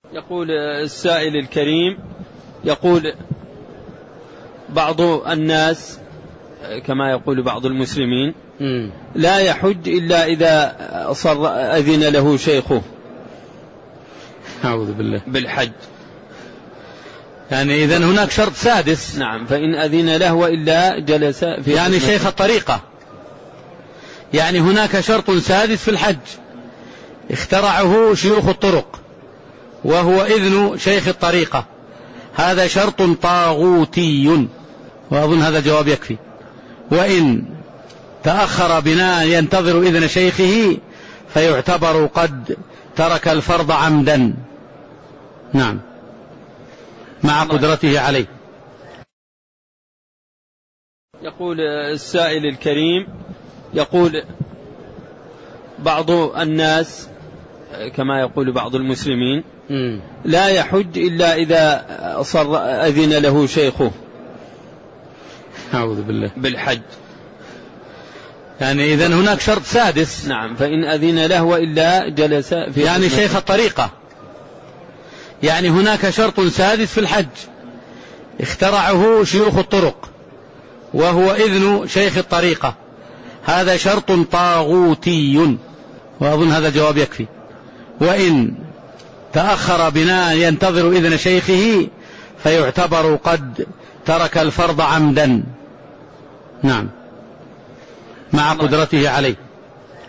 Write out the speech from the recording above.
يقول السائل الكريم، يقول بعض الناس كما يقول بعض المسلمين لا يحج إلا إذا أذن له شيخه أعوذ بالله بالحج، يعني إذن هناك شرط سادس. نعم، فإن أذن له وإلا جلس في يعني شيخ الطريقة، يعني هناك شرط سادس في الحج اخترعه شيوخ الطرق، وهو إذن شيخ الطريقة. هذا شرط طاغوتي، وأظن هذا الجواب يكفي. وإن تأخر بناء ينتظر إذن شيخه فيعتبر قد ترك الفرض عمدا، نعم، مع قدرته عليه. يقول السائل الكريم، يقول بعض الناس كما يقول بعض المسلمين لا يحج إلا إذا أذن له شيخه أعوذ بالله بالحج، يعني إذن هناك شرط سادس. نعم، فإن أذن له وإلا جلس في يعني شيخ الطريقة، يعني هناك شرط سادس في الحج اخترعه شيوخ الطرق، وهو إذن شيخ الطريقة. هذا شرط طاغوتي، وأظن هذا الجواب يكفي. وإن تأخر بناء ينتظر إذن شيخه فيعتبر قد ترك الفرض عمدا، نعم، مع قدرته عليه.